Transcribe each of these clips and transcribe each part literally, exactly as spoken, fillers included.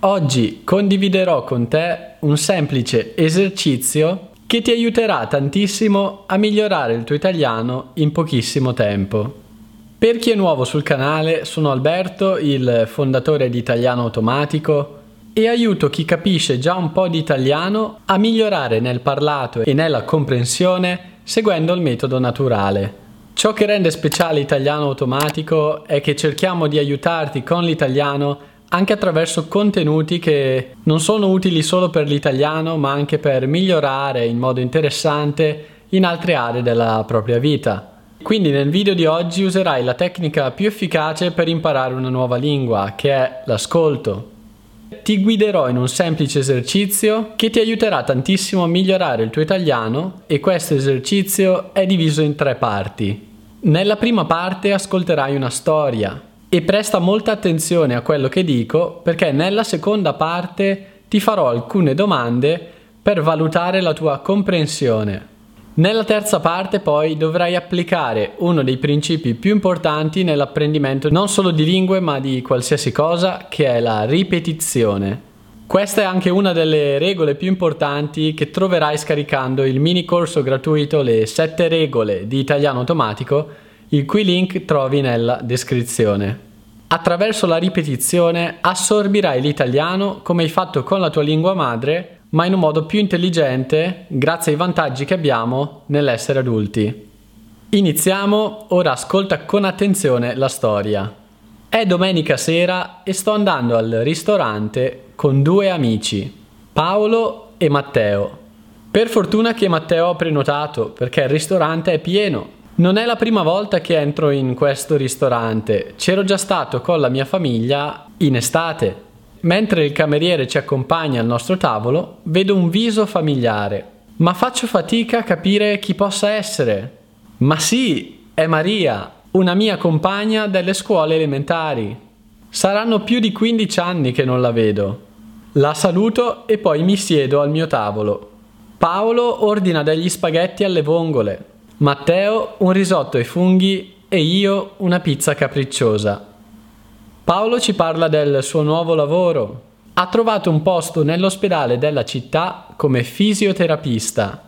Oggi condividerò con te un semplice esercizio che ti aiuterà tantissimo a migliorare il tuo italiano in pochissimo tempo. Per chi è nuovo sul canale, sono Alberto, il fondatore di Italiano Automatico, e aiuto chi capisce già un po' di italiano a migliorare nel parlato e nella comprensione seguendo il metodo naturale. Ciò che rende speciale Italiano Automatico è che cerchiamo di aiutarti con l'italiano anche attraverso contenuti che non sono utili solo per l'italiano, ma anche per migliorare in modo interessante in altre aree della propria vita. Quindi nel video di oggi userai la tecnica più efficace per imparare una nuova lingua, che è l'ascolto. Ti guiderò in un semplice esercizio che ti aiuterà tantissimo a migliorare il tuo italiano, e questo esercizio è diviso in tre parti. Nella prima parte ascolterai una storia e presta molta attenzione a quello che dico, perché nella seconda parte ti farò alcune domande per valutare la tua comprensione. Nella terza parte poi dovrai applicare uno dei principi più importanti nell'apprendimento non solo di lingue ma di qualsiasi cosa, che è la ripetizione. Questa è anche una delle regole più importanti che troverai scaricando il mini corso gratuito Le sette regole di Italiano Automatico, il cui link trovi nella descrizione. Attraverso la ripetizione assorbirai l'italiano come hai fatto con la tua lingua madre, ma in un modo più intelligente grazie ai vantaggi che abbiamo nell'essere adulti. Iniziamo, ora ascolta con attenzione la storia. È domenica sera e sto andando al ristorante con due amici, Paolo e Matteo. Per fortuna che Matteo ha prenotato, perché il ristorante è pieno. Non è la prima volta che entro in questo ristorante, c'ero già stato con la mia famiglia in estate. Mentre il cameriere ci accompagna al nostro tavolo, vedo un viso familiare, ma faccio fatica a capire chi possa essere. Ma sì, è Maria, una mia compagna delle scuole elementari. Saranno più di quindici anni che non la vedo. La saluto e poi mi siedo al mio tavolo. Paolo ordina degli spaghetti alle vongole, Matteo un risotto ai funghi e io una pizza capricciosa. Paolo ci parla del suo nuovo lavoro. Ha trovato un posto nell'ospedale della città come fisioterapista.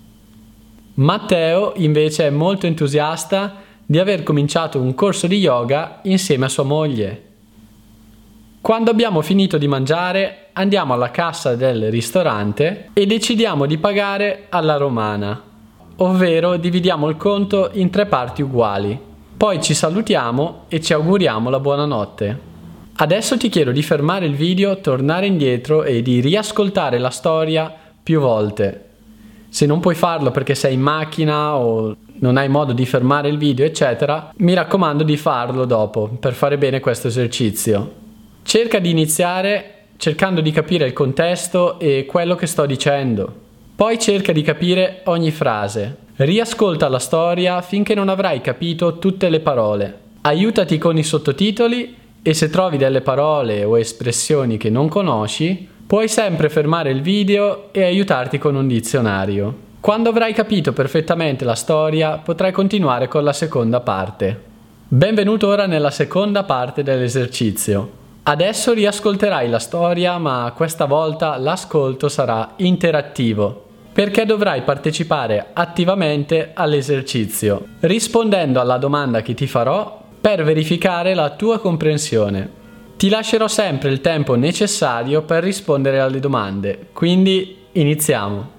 Matteo invece è molto entusiasta di aver cominciato un corso di yoga insieme a sua moglie. Quando abbiamo finito di mangiare, andiamo alla cassa del ristorante e decidiamo di pagare alla romana, ovvero dividiamo il conto in tre parti uguali. Poi ci salutiamo e ci auguriamo la buonanotte. Adesso ti chiedo di fermare il video, tornare indietro e di riascoltare la storia più volte. Se non puoi farlo perché sei in macchina o non hai modo di fermare il video, eccetera, mi raccomando di farlo dopo per fare bene questo esercizio. Cerca di iniziare cercando di capire il contesto e quello che sto dicendo. Poi cerca di capire ogni frase. Riascolta la storia finché non avrai capito tutte le parole. Aiutati con i sottotitoli e se trovi delle parole o espressioni che non conosci, puoi sempre fermare il video e aiutarti con un dizionario. Quando avrai capito perfettamente la storia, potrai continuare con la seconda parte. Benvenuto ora nella seconda parte dell'esercizio. Adesso riascolterai la storia, ma questa volta l'ascolto sarà interattivo, perché dovrai partecipare attivamente all'esercizio, rispondendo alla domanda che ti farò per verificare la tua comprensione. Ti lascerò sempre il tempo necessario per rispondere alle domande, quindi iniziamo.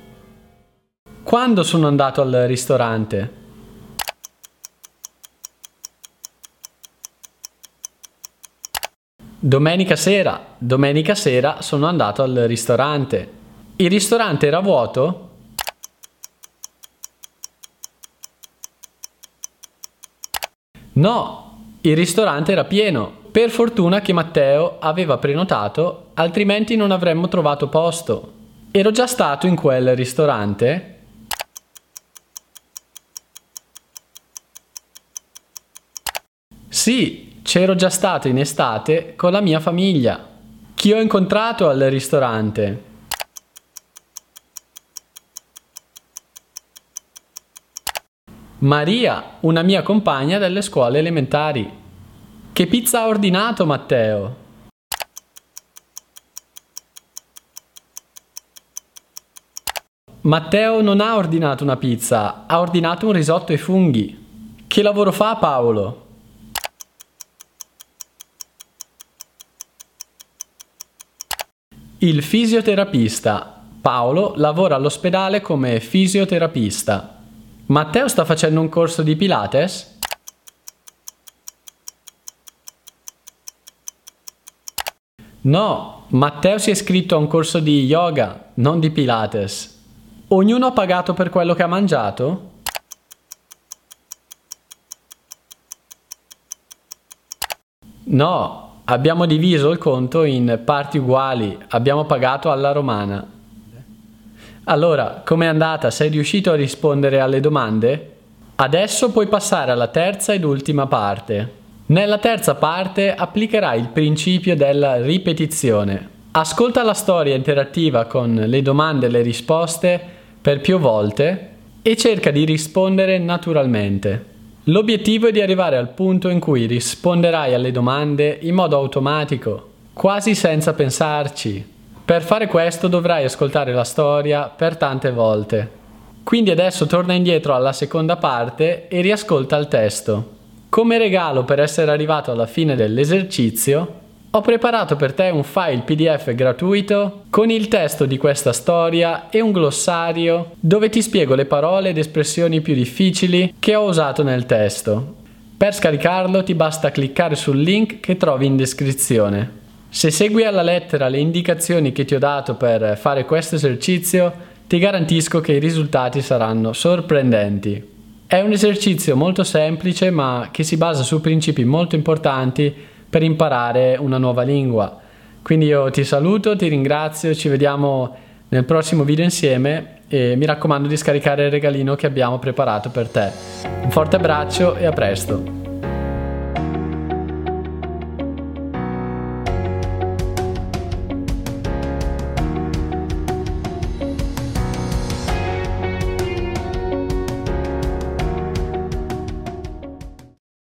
Quando sono andato al ristorante? Domenica sera. Domenica sera sono andato al ristorante. Il ristorante era vuoto? No, il ristorante era pieno. Per fortuna che Matteo aveva prenotato, altrimenti non avremmo trovato posto. Ero già stato in quel ristorante? Sì, c'ero già stato in estate con la mia famiglia. Chi ho incontrato al ristorante? Maria, una mia compagna delle scuole elementari. Che pizza ha ordinato Matteo? Matteo non ha ordinato una pizza, ha ordinato un risotto ai funghi. Che lavoro fa Paolo? Il fisioterapista. Paolo lavora all'ospedale come fisioterapista. Matteo sta facendo un corso di Pilates? No, Matteo si è iscritto a un corso di yoga, non di Pilates. Ognuno ha pagato per quello che ha mangiato? No, abbiamo diviso il conto in parti uguali, abbiamo pagato alla romana. Allora, com'è andata? Sei riuscito a rispondere alle domande? Adesso puoi passare alla terza ed ultima parte. Nella terza parte applicherai il principio della ripetizione. Ascolta la storia interattiva con le domande e le risposte per più volte e cerca di rispondere naturalmente. L'obiettivo è di arrivare al punto in cui risponderai alle domande in modo automatico, quasi senza pensarci. Per fare questo dovrai ascoltare la storia per tante volte. Quindi adesso torna indietro alla seconda parte e riascolta il testo. Come regalo per essere arrivato alla fine dell'esercizio, ho preparato per te un file P D F gratuito con il testo di questa storia e un glossario dove ti spiego le parole ed espressioni più difficili che ho usato nel testo. Per scaricarlo ti basta cliccare sul link che trovi in descrizione. Se segui alla lettera le indicazioni che ti ho dato per fare questo esercizio, ti garantisco che i risultati saranno sorprendenti. È un esercizio molto semplice ma che si basa su principi molto importanti per imparare una nuova lingua. Quindi io ti saluto, ti ringrazio, ci vediamo nel prossimo video insieme e mi raccomando di scaricare il regalino che abbiamo preparato per te. Un forte abbraccio e a presto!